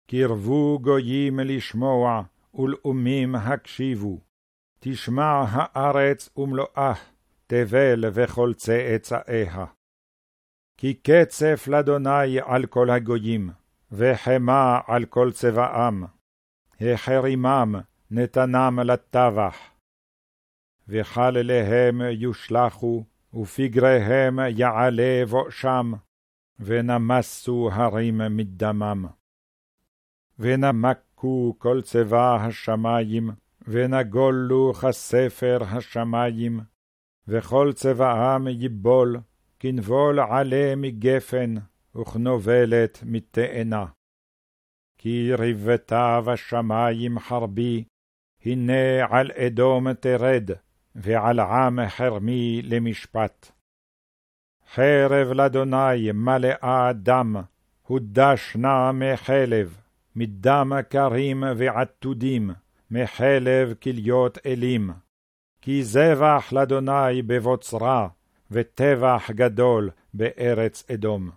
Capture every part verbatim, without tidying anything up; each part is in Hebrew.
קרבו גויים לשמוע, ולאומים הקשיבו. תשמע הארץ ומלואה, תבל וכל צאצאיה. כי קצף לאדוני על כל הגויים, וחמה על כל צבאם. החרימם נתנם לטבח. וחלליהם יושלחו, ופגריהם יעלה בואשם, ונמסו הרים מדמם. ונמקו כל צבא השמיים, ונגולו כספר השמיים, וכל צבאם יבול, כנבול עלה מגפן, וכנובלת מתאנה. כי ריבתה בשמיים חרבי, הנה על אדום תרד, ועל עם חרמי למשפט. חרב לאדוני מלאה דם, הודשנה מחלב, מדם קרים ועתודים, מחלב כליות אלים. כי זבח לאדוני בבוצרה, וטבח גדול בארץ אדום.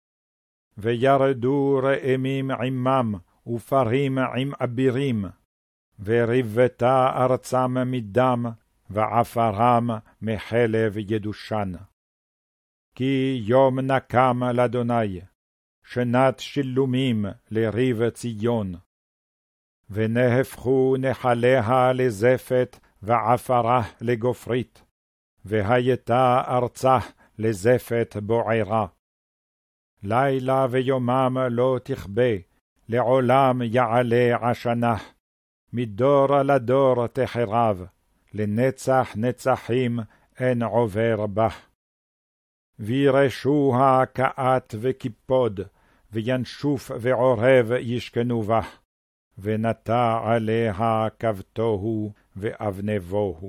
וירדו רעמים עמם, ופרים עם אבירים, וריבתה ארצם מדם, ועפרם מחלב ידושן. כי יום נקם לאדוני, שנת שילומים לריב ציון. ונהפכו נחליה לזפת, ועפרה לגופרית, והייתה ארצה לזפת בוערה. לילה ויומם לא תכבה, לעולם יעלה עשנה, מדור לדור תחרב, לנצח נצחים אין עובר בה. וירשוה כעת וקיפוד, וינשוף ועורב ישכנו בה, ונטע עליה כבתוהו ואבנבוהו.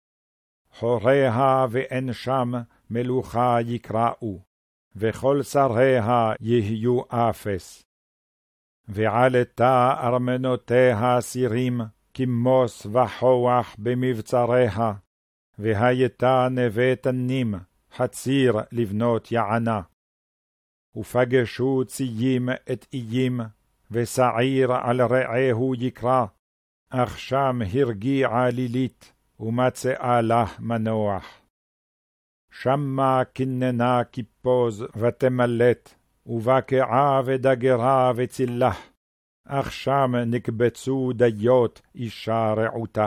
חוריה ואין שם מלוכה יקראו, וכל שריה יהיו אפס. ועלתה ארמנותיה סירים, כמוס וחוח במבצריה, והייתה נווה תנים, חציר לבנות יענה. ופגשו ציים את איים, ושעיר על רעהו יקרא, אך שם הרגיעה לילית, ומצאה לה מנוח. שמה כננה כיפוז ותמלט, ובקעה ודגרה וצילה, אך שם נקבצו דיות אישה רעותה.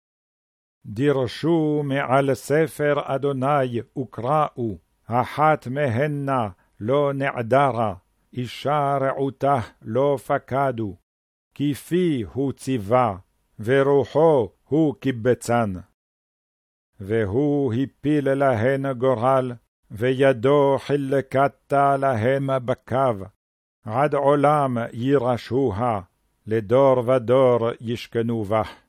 דירשו מעל ספר אדוני וקראו, אחת מהנה לא נעדרה, אישה רעותה לא פקדו, כי פי הוא ציווה, ורוחו הוא קיבצן. והוא הפיל להן גורל, וידו חילקתה להם בקו, עד עולם ירשוה, לדור ודור ישכנו בה.